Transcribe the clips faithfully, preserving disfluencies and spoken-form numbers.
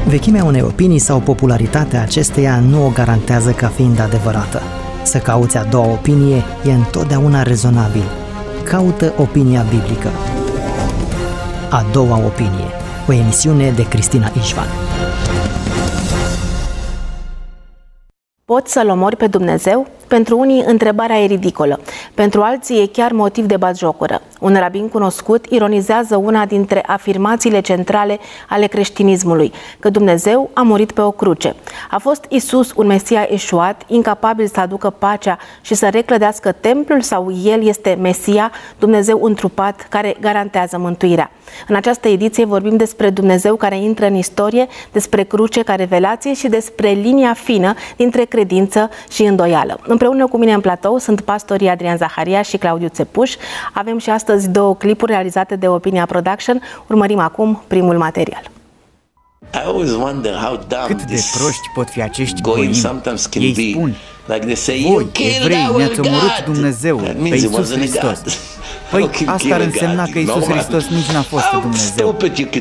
Vechimea unei opinii sau popularitatea acesteia nu o garantează ca fiind adevărată. Să cauți a doua opinie e întotdeauna rezonabil. Caută opinia biblică. A doua opinie, o emisiune de Cristina Ișvan. Poți să-L omori pe Dumnezeu? Pentru unii, întrebarea e ridicolă. Pentru alții, e chiar motiv de batjocură. Un rabin cunoscut ironizează una dintre afirmațiile centrale ale creștinismului, că Dumnezeu a murit pe o cruce. A fost Isus un Mesia eșuat, incapabil să aducă pacea și să reclădească templul, sau El este Mesia, Dumnezeu întrupat, care garantează mântuirea? În această ediție vorbim despre Dumnezeu care intră în istorie, despre cruce ca revelație și despre linia fină dintre credință și îndoială. Împreună cu mine în platou sunt pastorii Adrian Zaharia și Claudiu Țepuș. Avem și astăzi două clipuri realizate de Opinia Production. Urmărim acum primul material. Cât de proști pot fi acești goimi? Ei spun, voi, evrei, ne-ați omorât Dumnezeu pe Iisus Hristos. Păi asta ar însemna că Iisus Hristos nici n-a fost Dumnezeu.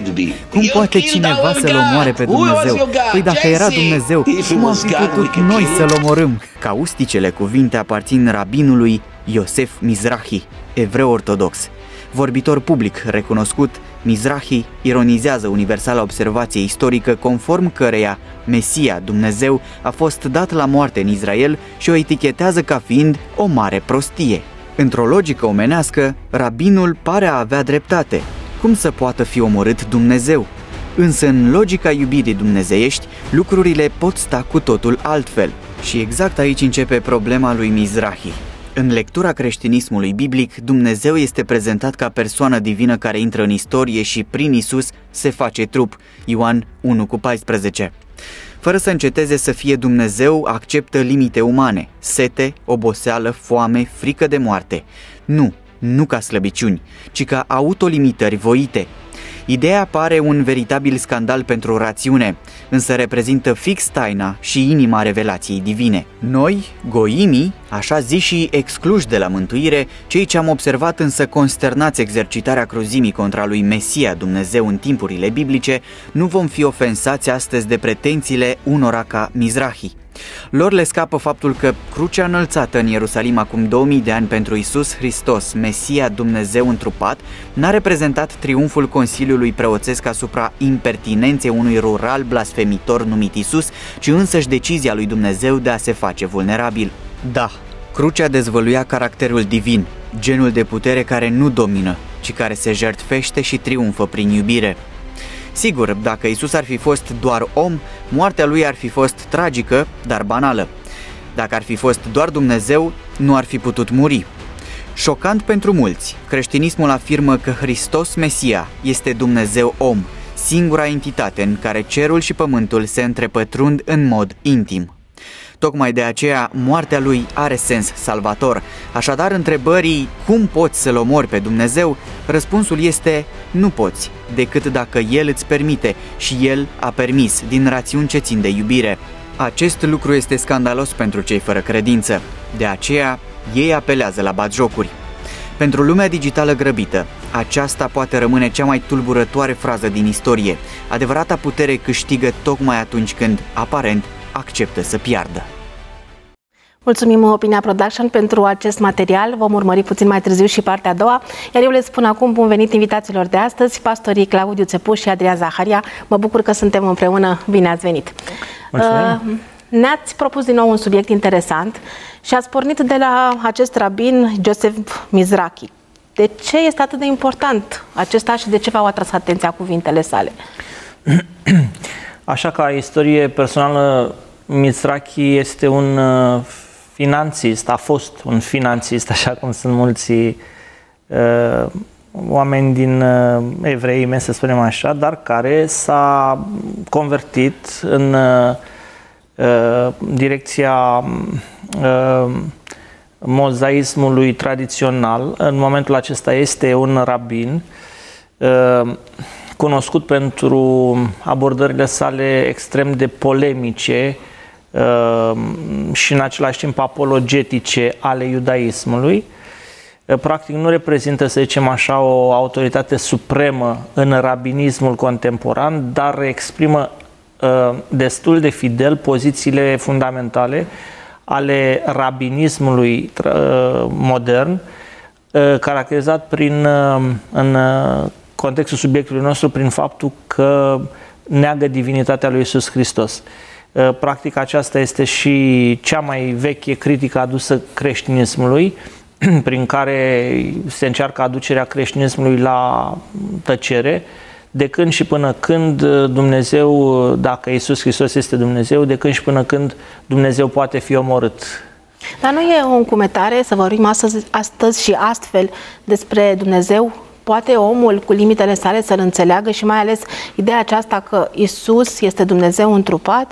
Cum poate cineva să-L omoare pe Dumnezeu? Păi dacă era Dumnezeu, cum am fi putut noi să-L omorâm? Causticele cuvinte aparțin rabinului Iosef Mizrahi, evreu ortodox. Vorbitor public recunoscut, Mizrahi ironizează universala observație istorică conform căreia Mesia, Dumnezeu, a fost dat la moarte în Israel și o etichetează ca fiind o mare prostie. Într-o logică omenească, rabinul pare a avea dreptate. Cum să poată fi omorât Dumnezeu? Însă în logica iubirii dumnezeiești, lucrurile pot sta cu totul altfel. Și exact aici începe problema lui Mizrahi. În lectura creștinismului biblic, Dumnezeu este prezentat ca persoană divină care intră în istorie și prin Isus se face trup. Ioan unu cu paisprezece. Fără să înceteze să fie Dumnezeu, acceptă limite umane, sete, oboseală, foame, frică de moarte. Nu, nu ca slăbiciuni, ci ca autolimitări voite. Ideea pare un veritabil scandal pentru rațiune, însă reprezintă fix taina și inima revelației divine. Noi, goimii, așa ziși excluși de la mântuire, cei ce am observat însă consternați exercitarea cruzimii contra lui Mesia Dumnezeu în timpurile biblice, nu vom fi ofensați astăzi de pretențiile unora ca Mizrahi. Lor le scapă faptul că crucea înălțată în Ierusalim acum două mii de ani pentru Iisus Hristos, Mesia Dumnezeu întrupat, n-a reprezentat triumful Consiliului Preoțesc asupra impertinenței unui rural blasfemitor numit Iisus, ci însăși decizia lui Dumnezeu de a se face vulnerabil. Da, crucea dezvăluia caracterul divin, genul de putere care nu domină, ci care se jertfește și triumfă prin iubire. Sigur, dacă Iisus ar fi fost doar om, moartea lui ar fi fost tragică, dar banală. Dacă ar fi fost doar Dumnezeu, nu ar fi putut muri. Șocant pentru mulți, creștinismul afirmă că Hristos Mesia este Dumnezeu om, singura entitate în care cerul și pământul se întrepătrund în mod intim. Tocmai de aceea, moartea lui are sens salvator. Așadar, întrebării cum poți să-L omori pe Dumnezeu, răspunsul este nu poți, decât dacă El îți permite și El a permis, din rațiuni ce țin de iubire. Acest lucru este scandalos pentru cei fără credință. De aceea, ei apelează la batjocuri. Pentru lumea digitală grăbită, aceasta poate rămâne cea mai tulburătoare frază din istorie. Adevărata putere câștigă tocmai atunci când, aparent, acceptă să piardă. Mulțumim Opinia Production pentru acest material. Vom urmări puțin mai târziu și partea a doua. Iar eu le spun acum bun venit invitațiilor de astăzi, pastorii Claudiu Țepuș și Adrian Zaharia. Mă bucur că suntem împreună. Bine ați venit! Mulțumim. Ne-ați propus din nou un subiect interesant și ați pornit de la acest rabin Iosef Mizrahi. De ce este atât de important acesta și de ce v-au atras atenția cuvintele sale? Așa, ca istorie personală, Mizrahi este un finanțist, a fost un finanțist, așa cum sunt mulți uh, oameni din uh, evreime, să spunem așa, dar care s-a convertit în uh, direcția uh, mozaismului tradițional. În momentul acesta este un rabin uh, cunoscut pentru abordările sale extrem de polemice uh, și în același timp apologetice ale iudaismului. Uh, practic nu reprezintă, să zicem așa, o autoritate supremă în rabinismul contemporan, dar exprimă destul de fidel pozițiile fundamentale ale rabinismului modern, caracterizat prin, în contextul subiectului nostru prin faptul că neagă divinitatea lui Iisus Hristos. Practic aceasta este și cea mai veche critică adusă creștinismului, prin care se încearcă aducerea creștinismului la tăcere, de când și până când Dumnezeu, dacă Iisus Hristos este Dumnezeu, de când și până când Dumnezeu poate fi omorât. Dar nu e o încumetare să vorbim astăzi, astăzi și astfel despre Dumnezeu? Poate omul cu limitele sale să-L înțeleagă și mai ales ideea aceasta că Iisus este Dumnezeu întrupat?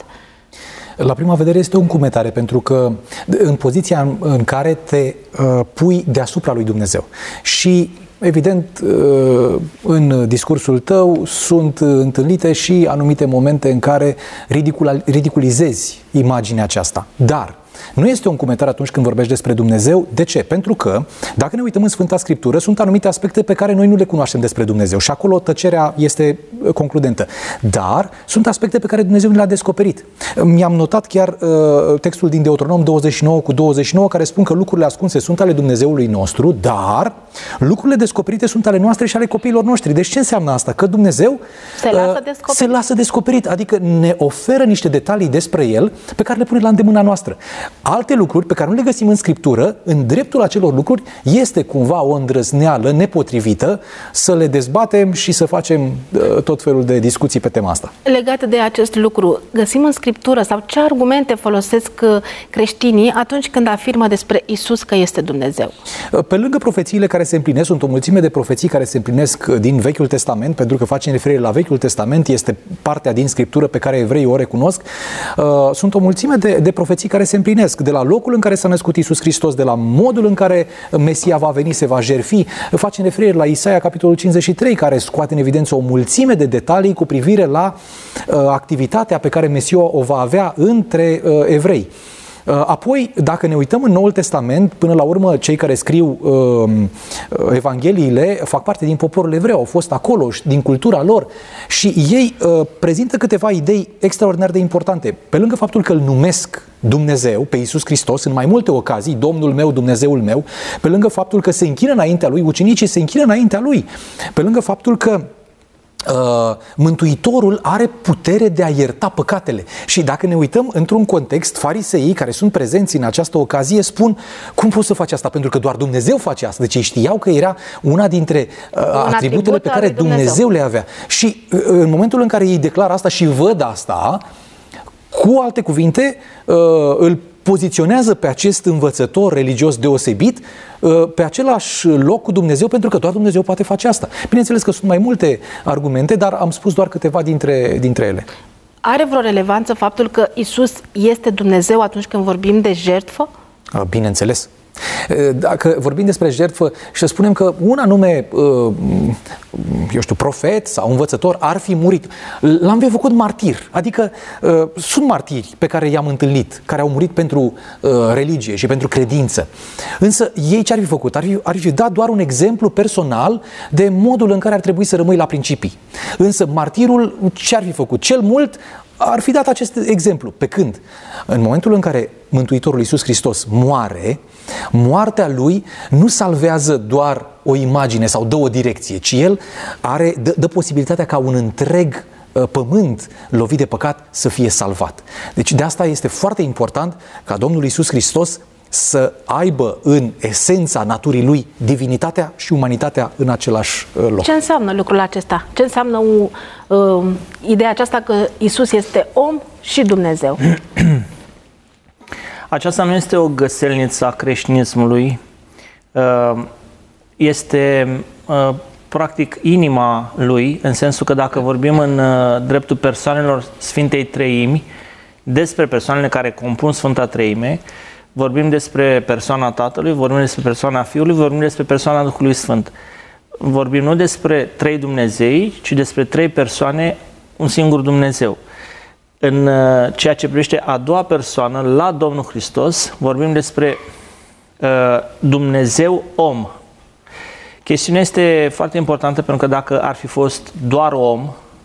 La prima vedere este o încumetare, pentru că în poziția în, în care te uh, pui deasupra lui Dumnezeu. Și evident, uh, în discursul tău sunt întâlnite și anumite momente în care ridicul, ridiculizezi imaginea aceasta. Dar nu este o încumetare atunci când vorbești despre Dumnezeu. De ce? Pentru că, dacă ne uităm în Sfânta Scriptură, sunt anumite aspecte pe care noi nu le cunoaștem despre Dumnezeu și acolo tăcerea este concludentă. Dar sunt aspecte pe care Dumnezeu ne le-a descoperit. Mi-am notat chiar uh, textul din Deuteronom douăzeci și nouă cu douăzeci și nouă, care spun că lucrurile ascunse sunt ale Dumnezeului nostru, dar lucrurile descoperite sunt ale noastre și ale copiilor noștri. Deci ce înseamnă asta? Că Dumnezeu se lasă descoperit, uh, se lasă descoperit, adică ne oferă niște detalii despre El pe care le pune la îndemâna noastră. Alte lucruri pe care nu le găsim în Scriptură, în dreptul acelor lucruri, este cumva o îndrăzneală nepotrivită să le dezbatem și să facem uh, tot felul de discuții pe tema asta. Legat de acest lucru, găsim în Scriptură sau ce argumente folosesc creștinii atunci când afirmă despre Isus că este Dumnezeu? Pe lângă profețiile care se împlinesc, sunt o mulțime de profeții care se împlinesc din Vechiul Testament, pentru că facem referire la Vechiul Testament, este partea din Scriptură pe care evreii o recunosc. Uh, sunt o mulțime de, de profeții care se împlinesc. De la locul în care s-a născut Iisus Hristos, de la modul în care Mesia va veni, se va jertfi. Facem referire la Isaia, capitolul cincizeci și trei, care scoate în evidență o mulțime de detalii cu privire la uh, activitatea pe care Mesia o va avea între uh, evrei. Apoi, dacă ne uităm în Noul Testament, până la urmă, cei care scriu uh, Evangheliile fac parte din poporul evreu, au fost acolo, din cultura lor și ei uh, prezintă câteva idei extraordinar de importante. Pe lângă faptul că îl numesc Dumnezeu, pe Iisus Hristos, în mai multe ocazii, Domnul meu, Dumnezeul meu, pe lângă faptul că se închină înaintea Lui, ucenicii se închină înaintea Lui, pe lângă faptul că Uh, Mântuitorul are putere de a ierta păcatele. Și dacă ne uităm într-un context, fariseii care sunt prezenți în această ocazie spun: cum poți să faci asta? Pentru că doar Dumnezeu face asta. Deci ei știau că era una dintre uh, atributele pe care Dumnezeu. Dumnezeu le avea. Și uh, în momentul în care ei declară asta și văd asta, cu alte cuvinte, uh, îl poziționează pe acest învățător religios deosebit pe același loc cu Dumnezeu, pentru că doar Dumnezeu poate face asta. Bineînțeles că sunt mai multe argumente, dar am spus doar câteva dintre, dintre ele. Are vreo relevanță faptul că Isus este Dumnezeu atunci când vorbim de jertfă? Bineînțeles. Dacă vorbim despre jertfă și să spunem că un anume, eu știu, profet sau învățător ar fi murit, l-am fi făcut martir. Adică sunt martiri pe care i-am întâlnit, care au murit pentru religie și pentru credință. Însă ei ce ar fi făcut? Ar fi, ar fi dat doar un exemplu personal de modul în care ar trebui să rămâi la principii. Însă martirul ce ar fi făcut? Cel mult ar fi dat acest exemplu. Pe când? În momentul în care Mântuitorul Iisus Hristos moare, moartea Lui nu salvează doar o imagine sau dă o direcție, ci El are, dă, dă posibilitatea ca un întreg pământ lovit de păcat să fie salvat. Deci de asta este foarte important ca Domnul Iisus Hristos să aibă în esența naturii Lui divinitatea și umanitatea în același loc. Ce înseamnă lucrul acesta? Ce înseamnă uh, ideea aceasta că Iisus este om și Dumnezeu? Aceasta nu este o găselniță a creștinismului, este practic inima lui, în sensul că dacă vorbim în dreptul persoanelor Sfintei Treimi, despre persoanele care compun Sfânta Treime, vorbim despre persoana Tatălui, vorbim despre persoana Fiului, vorbim despre persoana Duhului Sfânt. Vorbim nu despre trei Dumnezei, ci despre trei persoane, un singur Dumnezeu. În ceea ce privește a doua persoană, la Domnul Hristos, vorbim despre uh, Dumnezeu om. Chestiunea este foarte importantă pentru că dacă ar fi fost doar om,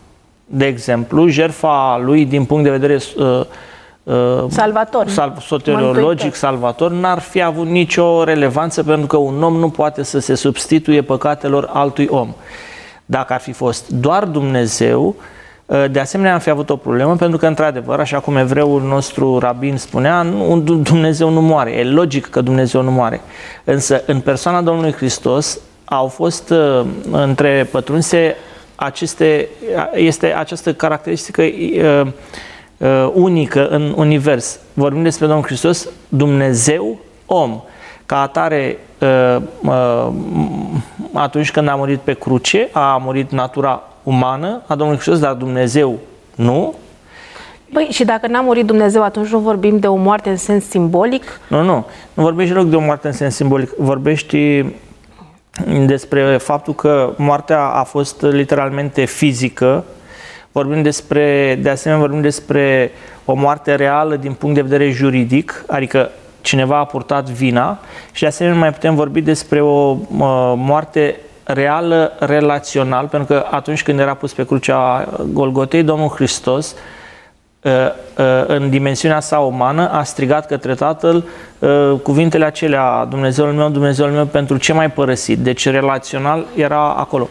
de exemplu, jertfa lui din punct de vedere uh, salvator, sal, soteriologic, salvator, n-ar fi avut nicio relevanță, pentru că un om nu poate să se substituie păcatelor altui om. Dacă ar fi fost doar Dumnezeu, de asemenea am fi avut o problemă, pentru că, într-adevăr, așa cum evreul nostru rabin spunea, Dumnezeu nu moare. E logic că Dumnezeu nu moare. Însă, în persoana Domnului Hristos, au fost întrepătrunse aceste, este această caracteristică uh, uh, unică în univers. Vorbim despre Domnul Hristos, Dumnezeu, om. Ca atare, uh, uh, atunci când a murit pe cruce, a murit natura umană a Domnului Hristos, dar Dumnezeu nu. Păi, și dacă n-a murit Dumnezeu, atunci nu vorbim de o moarte în sens simbolic? Nu, nu. Nu vorbești deloc de o moarte în sens simbolic. Vorbești despre faptul că moartea a fost literalmente fizică. Vorbim despre, de asemenea, vorbim despre o moarte reală din punct de vedere juridic, adică cineva a purtat vina, și de asemenea mai putem vorbi despre o moarte reală relațional, pentru că atunci când era pus pe crucea Golgotei, Domnul Hristos, în dimensiunea sa umană, a strigat către Tatăl cuvintele acelea: Dumnezeul meu, Dumnezeul meu, pentru ce m-ai părăsit? Deci relațional era acolo.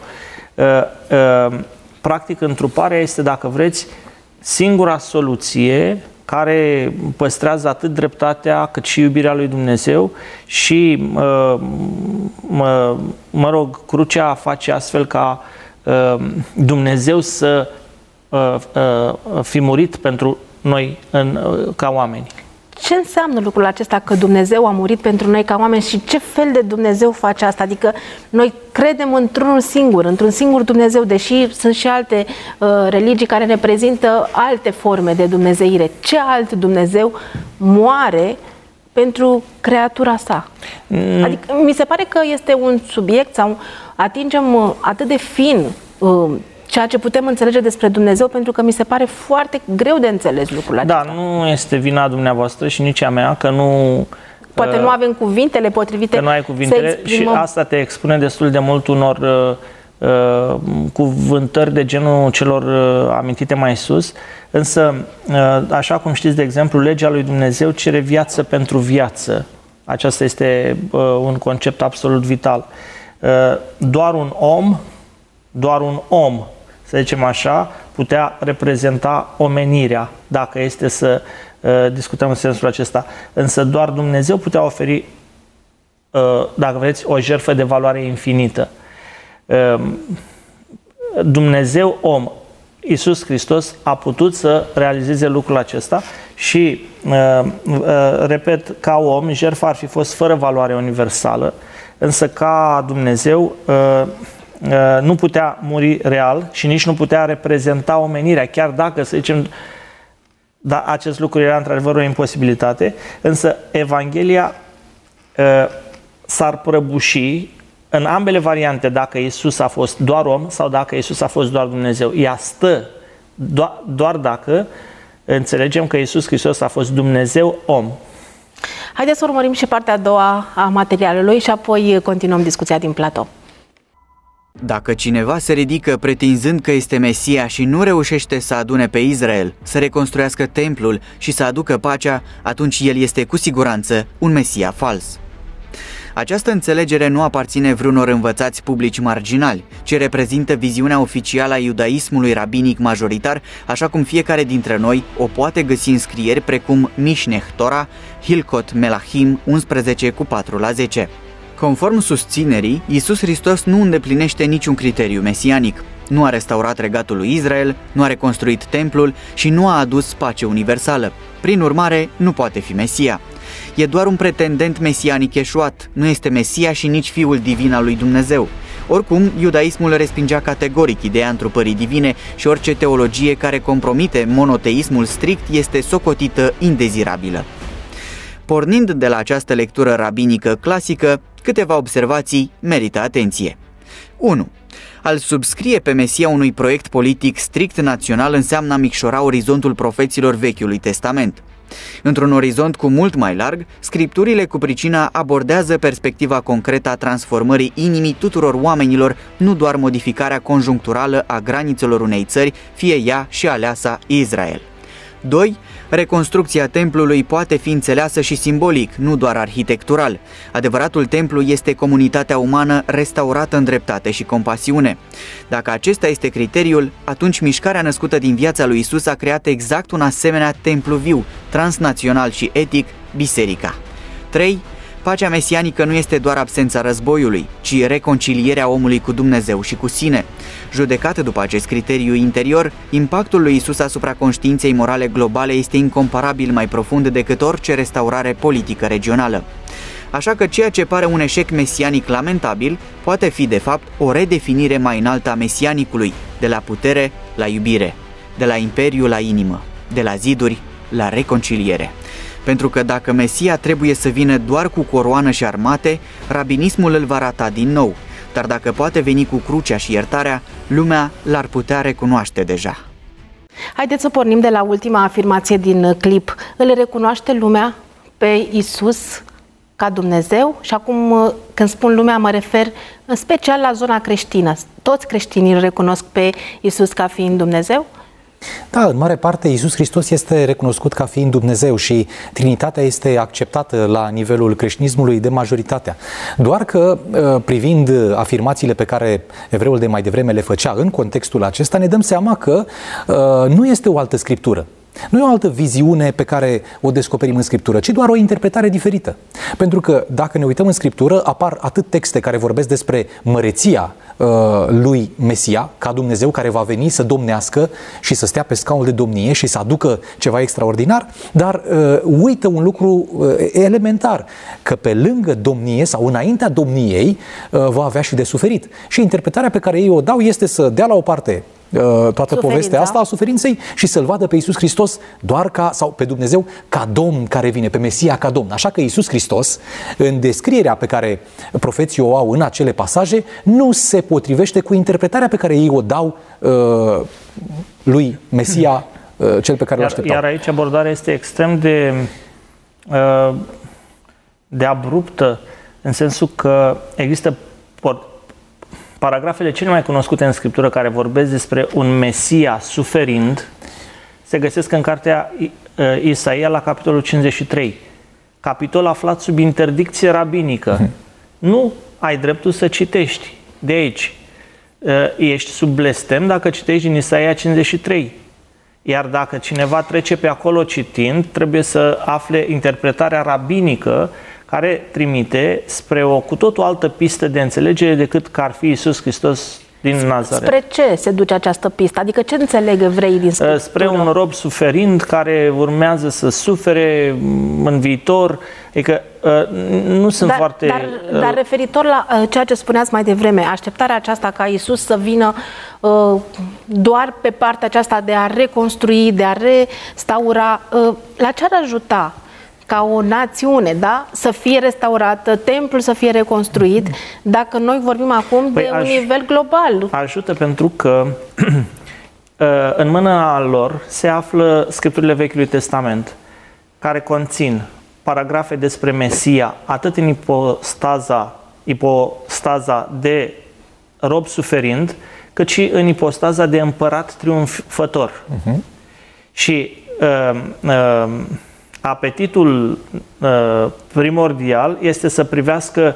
Practic, întruparea este, dacă vreți, singura soluție care păstrează atât dreptatea cât și iubirea lui Dumnezeu și, mă, mă rog, crucea face astfel ca Dumnezeu să fi murit pentru noi în, ca oameni. Ce înseamnă lucrul acesta, că Dumnezeu a murit pentru noi ca oameni, și ce fel de Dumnezeu face asta? Adică noi credem într-unul singur, într-un singur Dumnezeu, deși sunt și alte uh, religii care ne prezintă alte forme de dumnezeire. Ce alt Dumnezeu moare pentru creatura sa? Mm. Adică mi se pare că este un subiect, sau atingem uh, atât de fin uh, ceea ce putem înțelege despre Dumnezeu, pentru că mi se pare foarte greu de înțeles lucrul acesta. Da, nu este vina dumneavoastră și nici a mea, că nu... Poate uh, nu avem cuvintele potrivite. Că nu ai cuvintele și asta te expune destul de mult unor uh, uh, cuvântări de genul celor uh, amintite mai sus. Însă, uh, așa cum știți, de exemplu, legea lui Dumnezeu cere viață pentru viață. Aceasta este uh, un concept absolut vital. Uh, doar un om, doar un om, să zicem așa, putea reprezenta omenirea, dacă este să uh, discutăm în sensul acesta. Însă doar Dumnezeu putea oferi, uh, dacă vreți, o jertfă de valoare infinită. Uh, Dumnezeu om, Iisus Hristos, a putut să realizeze lucrul acesta și, uh, uh, repet, ca om, jertfa ar fi fost fără valoare universală, însă ca Dumnezeu uh, nu putea muri real și nici nu putea reprezenta omenirea, chiar dacă, să zicem, da, acest lucru era într-adevăr o imposibilitate, însă Evanghelia uh, s-ar prăbuși în ambele variante, dacă Iisus a fost doar om sau dacă Iisus a fost doar Dumnezeu. Ea stă do- doar dacă înțelegem că Iisus Hristos a fost Dumnezeu om. Haideți să urmărim și partea a doua a materialului și apoi continuăm discuția din platou. Dacă cineva se ridică pretinzând că este Mesia și nu reușește să adune pe Israel, să reconstruiască templul și să aducă pacea, atunci el este cu siguranță un Mesia fals. Această înțelegere nu aparține vreunor învățați publici marginali, ci reprezintă viziunea oficială a iudaismului rabinic majoritar, așa cum fiecare dintre noi o poate găsi în scrieri precum Mishneh Torah, Hilkot Melachim unsprezece cu patru la zece. Conform susținerii, Iisus Hristos nu îndeplinește niciun criteriu mesianic. Nu a restaurat regatul lui Israel, nu a reconstruit templul și nu a adus pace universală. Prin urmare, nu poate fi Mesia. E doar un pretendent mesianic eșuat, nu este Mesia și nici Fiul divin al lui Dumnezeu. Oricum, iudaismul respingea categoric ideea întrupării divine și orice teologie care compromite monoteismul strict este socotită indezirabilă. Pornind de la această lectură rabinică clasică, câteva observații merită atenție. unu. Al subscrie pe Mesia unui proiect politic strict național înseamnă a micșora orizontul profeților Vechiului Testament. Într-un orizont cu mult mai larg, scripturile cu pricina abordează perspectiva concretă a transformării inimii tuturor oamenilor, nu doar modificarea conjuncturală a granițelor unei țări, fie ea și aleasa Israel. doi. Reconstrucția templului poate fi înțeleasă și simbolic, nu doar arhitectural. Adevăratul templu este comunitatea umană restaurată în dreptate și compasiune. Dacă acesta este criteriul, atunci mișcarea născută din viața lui Isus a creat exact un asemenea templu viu, transnațional și etic, biserica. trei. Pacea mesianică nu este doar absența războiului, ci reconcilierea omului cu Dumnezeu și cu sine. Judecat după acest criteriu interior, impactul lui Isus asupra conștiinței morale globale este incomparabil mai profund decât orice restaurare politică regională. Așa că ceea ce pare un eșec mesianic lamentabil poate fi de fapt o redefinire mai înaltă a mesianicului, de la putere la iubire, de la imperiu la inimă, de la ziduri la reconciliere. Pentru că dacă Mesia trebuie să vină doar cu coroană și armate, rabinismul îl va rata din nou, dar dacă poate veni cu crucea și iertarea, lumea l-ar putea recunoaște deja. Haideți să pornim de la ultima afirmație din clip. Îl recunoaște lumea pe Isus ca Dumnezeu? Și acum, când spun lumea, mă refer în special la zona creștină. Toți creștinii îl recunosc pe Isus ca fiind Dumnezeu? Da, în mare parte Iisus Hristos este recunoscut ca fiind Dumnezeu și Trinitatea este acceptată la nivelul creștinismului de majoritatea. Doar că, privind afirmațiile pe care evreul de mai devreme le făcea în contextul acesta, ne dăm seama că nu este o altă scriptură. Nu e o altă viziune pe care o descoperim în Scriptură, ci doar o interpretare diferită. Pentru că dacă ne uităm în Scriptură, apar atât texte care vorbesc despre măreția uh, lui Mesia, ca Dumnezeu care va veni să domnească și să stea pe scaunul de domnie și să aducă ceva extraordinar, dar uh, uită un lucru uh, elementar, că pe lângă domnie sau înaintea domniei uh, va avea și de suferit. Și interpretarea pe care ei o dau este să dea la o parte toată Suferința. povestea asta a suferinței și să-L vadă pe Iisus Hristos doar ca, sau pe Dumnezeu ca Domn care vine, pe Mesia ca Domn. Așa că Iisus Hristos, în descrierea pe care profeții o au în acele pasaje, nu se potrivește cu interpretarea pe care ei o dau uh, lui Mesia, uh, cel pe care îl așteptau. Iar aici abordarea este extrem de, uh, de abruptă, în sensul că există paragrafele cele mai cunoscute în Scriptură care vorbesc despre un Mesia suferind se găsesc în cartea Isaia la capitolul cincizeci și trei. Capitol aflat sub interdicție rabinică. Uh-huh. Nu ai dreptul să citești. De aici. Ești sub blestem dacă citești din Isaia cincizeci și trei. Iar dacă cineva trece pe acolo citind, trebuie să afle interpretarea rabinică care trimite spre o cu totul altă pistă de înțelegere decât că ar fi Iisus Hristos din Nazaret. Spre ce se duce această pistă? Adică ce înțeleg evreii din Scriptură? Spre un rob suferind care urmează să sufere în viitor. Adică nu sunt dar, foarte... Dar, dar referitor la ceea ce spuneați mai devreme, așteptarea aceasta ca Iisus să vină doar pe partea aceasta de a reconstrui, de a restaura, la ce ar ajuta ca o națiune, da? Să fie restaurată, templul să fie reconstruit, dacă noi vorbim acum păi de un nivel global? Ajută pentru că în mâna lor se află scripturile Vechiului Testament, care conțin paragrafe despre Mesia, atât în ipostaza, ipostaza de rob suferind, cât și în ipostaza de împărat triumfător. Uh-huh. Și uh, uh, apetitul uh, primordial este să privească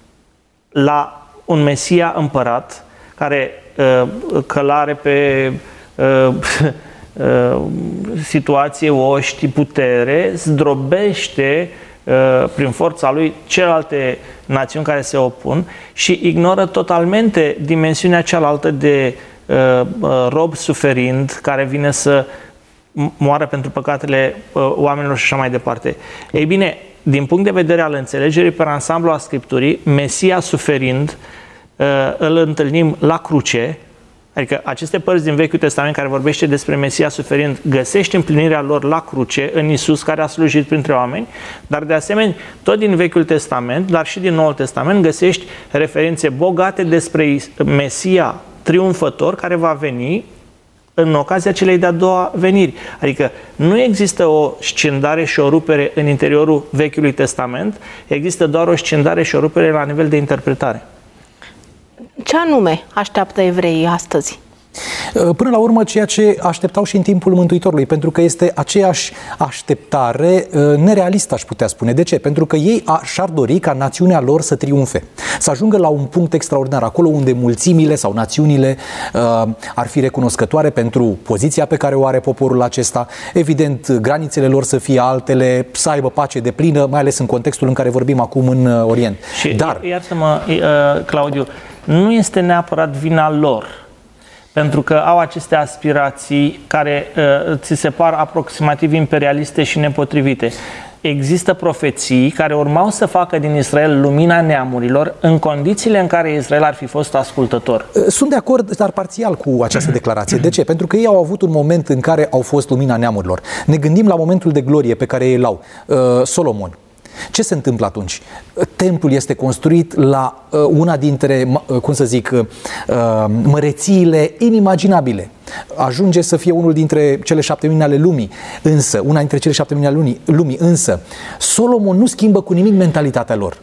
la un Mesia împărat care uh, călare pe uh, uh, situație, oști, putere, zdrobește uh, prin forța lui celelalte națiuni care se opun și ignoră totalmente dimensiunea cealaltă de uh, uh, rob suferind care vine să moară pentru păcatele uh, oamenilor și așa mai departe. Ei bine, din punct de vedere al înțelegerii pe ansamblu a Scripturii, Mesia suferind uh, îl întâlnim la cruce, adică aceste părți din Vechiul Testament care vorbește despre Mesia suferind, găsești împlinirea lor la cruce în Iisus care a slujit printre oameni, dar de asemenea, tot din Vechiul Testament, dar și din Noul Testament, găsești referințe bogate despre Mesia triumfător care va veni în ocazia celei de-a doua veniri. Adică nu există o scindare și o rupere în interiorul Vechiului Testament, există doar o scindare și o rupere la nivel de interpretare. Ce anume așteaptă evreii astăzi? Până la urmă, ceea ce așteptau și în timpul Mântuitorului, pentru că este aceeași așteptare nerealistă, aș putea spune. De ce? Pentru că ei și-ar dori ca națiunea lor să triumfe, să ajungă la un punct extraordinar, acolo unde mulțimile sau națiunile uh, ar fi recunoscătoare pentru poziția pe care o are poporul acesta, evident, granițele lor să fie altele, să aibă pace deplină, mai ales în contextul în care vorbim acum în Orient. Și Dar, iartă-mă, Claudiu, nu este neapărat vina lor, pentru că au aceste aspirații care uh, ți se par aproximativ imperialiste și nepotrivite. Există profeții care urmau să facă din Israel lumina neamurilor în condițiile în care Israel ar fi fost ascultător. Sunt de acord, dar parțial, cu această declarație. De ce? Pentru că ei au avut un moment în care au fost lumina neamurilor. Ne gândim la momentul de glorie pe care ei l-au. Uh, Solomon. Ce se întâmplă atunci? Templul este construit la uh, una dintre, uh, cum să zic, uh, mărețiile inimaginabile. Ajunge să fie unul dintre cele șapte mâini ale lumii, însă, una dintre cele șapte mâini ale lumii, lumii, însă, Solomon nu schimbă cu nimic mentalitatea lor.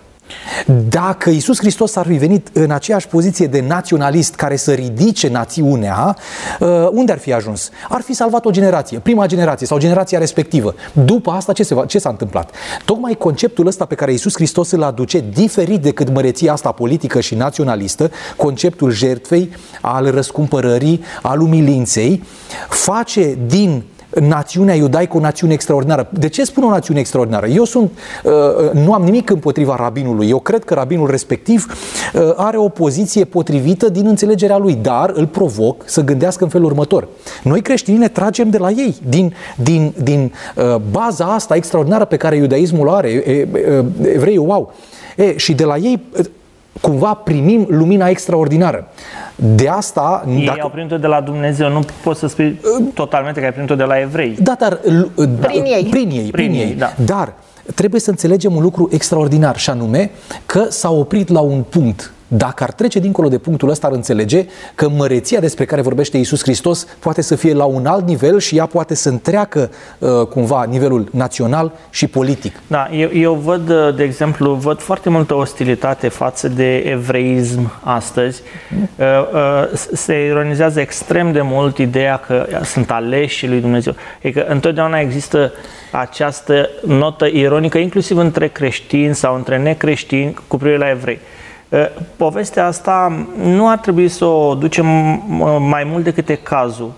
Dacă Iisus Hristos ar fi venit în aceeași poziție de naționalist care să ridice națiunea, unde ar fi ajuns? Ar fi salvat o generație, prima generație sau generația respectivă. După asta ce, se va, ce s-a întâmplat? Tocmai conceptul ăsta pe care Iisus Hristos îl aduce, diferit decât măreția asta politică și naționalistă, conceptul jertfei, al răscumpărării, al umilinței, face din națiunea iudaică o națiune extraordinară. De ce spun o națiune extraordinară? Eu sunt, uh, nu am nimic împotriva rabinului. Eu cred că rabinul respectiv uh, are o poziție potrivită din înțelegerea lui, dar îl provoc să gândească în felul următor. Noi creștinii ne tragem de la ei, din, din, din uh, baza asta extraordinară pe care iudaismul o are, e, e, evreii o au. E, și de la ei cumva primim lumina extraordinară. De asta... Ei dacă... au primit-o de la Dumnezeu, nu poți să spui totalmente că ai primit-o de la evrei. Da, dar... Prin ei. Prin ei, prin, prin ei. Da. Dar trebuie să înțelegem un lucru extraordinar, și anume că s-a oprit la un punct. Dacă ar trece dincolo de punctul ăsta, ar înțelege că măreția despre care vorbește Iisus Hristos poate să fie la un alt nivel și ea poate să întreacă uh, cumva nivelul național și politic. Da, eu, eu văd, de exemplu, văd foarte multă ostilitate față de evreism astăzi. Mm. Uh, uh, se ironizează extrem de mult ideea că sunt aleși lui Dumnezeu. Adică întotdeauna există această notă ironică, inclusiv între creștini sau între necreștini cu privire la evrei. Povestea asta nu ar trebui să o ducem mai mult decât e cazul.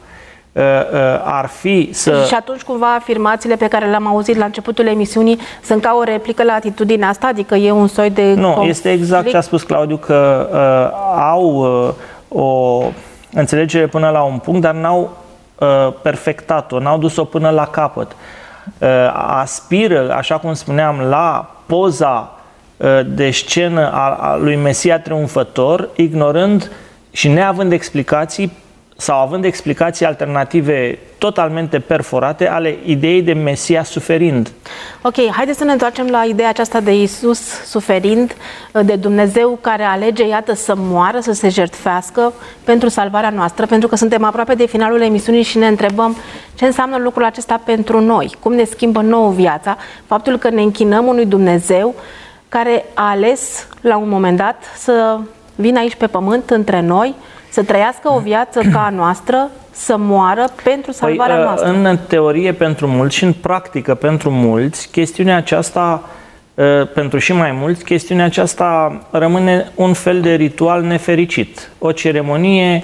Ar fi să... Și atunci cumva afirmațiile pe care le-am auzit la începutul emisiunii sunt ca o replică la atitudinea asta? Adică e un soi de Nu, conflict? Este exact ce a spus Claudiu, că uh, au uh, o înțelegere până la un punct, dar n-au uh, perfectat-o, n-au dus-o până la capăt. Uh, aspiră, așa cum spuneam, la poza de scenă a lui Mesia triumfător, ignorând și neavând explicații sau având explicații alternative totalmente perforate ale ideii de Mesia suferind. Ok, haideți să ne întoarcem la ideea aceasta de Iisus suferind, de Dumnezeu care alege, iată, să moară, să se jertfească pentru salvarea noastră, pentru că suntem aproape de finalul emisiunii și ne întrebăm ce înseamnă lucrul acesta pentru noi, cum ne schimbă nouă viața, faptul că ne închinăm unui Dumnezeu care a ales la un moment dat să vină aici pe pământ între noi, să trăiască o viață ca a noastră, să moară pentru salvarea păi, noastră. În teorie pentru mulți și în practică pentru mulți, chestiunea aceasta, pentru și mai mulți, chestiunea aceasta rămâne un fel de ritual nefericit. O ceremonie,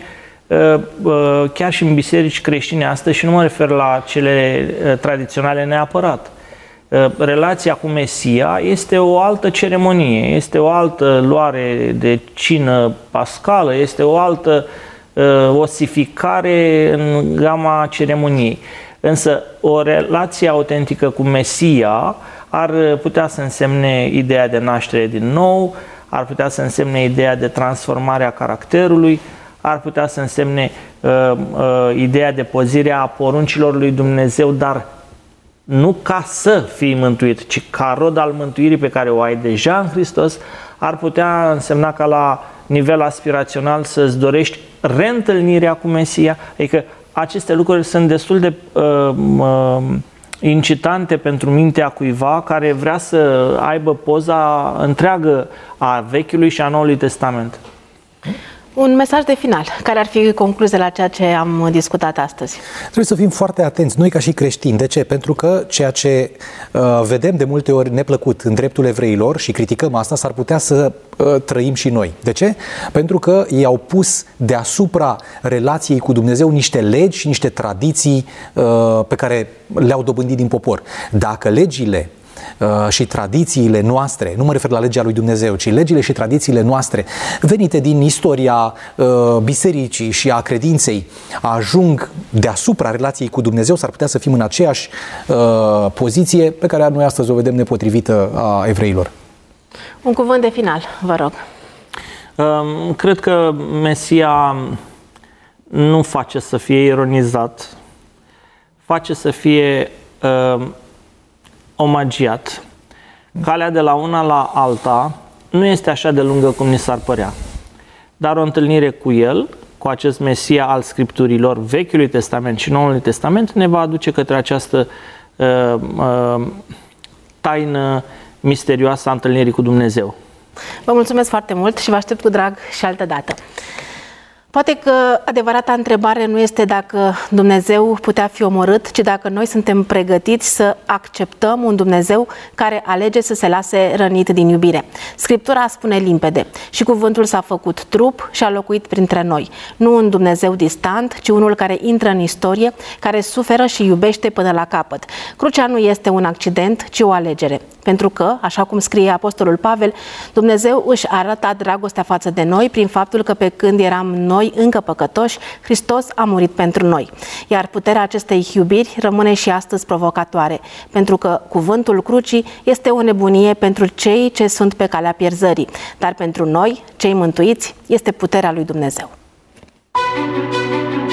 chiar și în biserici creștine astăzi, și nu mă refer la cele tradiționale neapărat. Relația cu Mesia este o altă ceremonie, este o altă luare de cină pascală, este o altă uh, osificare în gama ceremoniei. Însă o relație autentică cu Mesia ar putea să însemne ideea de naștere din nou, ar putea să însemne ideea de transformare a caracterului, ar putea să însemne uh, uh, ideea de păzire a poruncilor lui Dumnezeu, dar nu ca să fii mântuit, ci ca rod al mântuirii pe care o ai deja în Hristos, ar putea însemna ca la nivel aspirațional să-ți dorești reîntâlnirea cu Mesia, adică aceste lucruri sunt destul de uh, uh, incitante pentru mintea cuiva care vrea să aibă poza întreagă a Vechiului și a Noului Testament. Un mesaj de final, care ar fi concluzia la ceea ce am discutat astăzi? Trebuie să fim foarte atenți, noi ca și creștini. De ce? Pentru că ceea ce uh, vedem de multe ori neplăcut în dreptul evreilor și criticăm asta, s-ar putea să uh, trăim și noi. De ce? Pentru că ei au pus deasupra relației cu Dumnezeu niște legi și niște tradiții uh, pe care le-au dobândit din popor. Dacă legile și tradițiile noastre, nu mă refer la legea lui Dumnezeu, ci legile și tradițiile noastre venite din istoria uh, bisericii și a credinței ajung deasupra relației cu Dumnezeu, s-ar putea să fim în aceeași uh, poziție pe care noi astăzi o vedem nepotrivită a evreilor. Un cuvânt de final, vă rog. Uh, cred că Mesia nu face să fie ironizat, face să fie uh, omagiat. Calea de la una la alta nu este așa de lungă cum ni s-ar părea. Dar o întâlnire cu El, cu acest Mesia al Scripturilor, Vechiului Testament și Noului Testament, ne va aduce către această uh, uh, taină misterioasă a întâlnirii cu Dumnezeu. Vă mulțumesc foarte mult și vă aștept cu drag și altă dată. Poate că adevărata întrebare nu este dacă Dumnezeu putea fi omorât, ci dacă noi suntem pregătiți să acceptăm un Dumnezeu care alege să se lase rănit din iubire. Scriptura spune limpede: și cuvântul s-a făcut trup și a locuit printre noi. Nu un Dumnezeu distant, ci unul care intră în istorie, care suferă și iubește până la capăt. Crucea nu este un accident, ci o alegere. Pentru că, așa cum scrie Apostolul Pavel, Dumnezeu își arăta dragostea față de noi prin faptul că pe când eram noi încă păcătoși, Hristos a murit pentru noi. Iar puterea acestei iubiri rămâne și astăzi provocatoare, pentru că cuvântul crucii este o nebunie pentru cei ce sunt pe calea pierzării, dar pentru noi, cei mântuiți, este puterea lui Dumnezeu.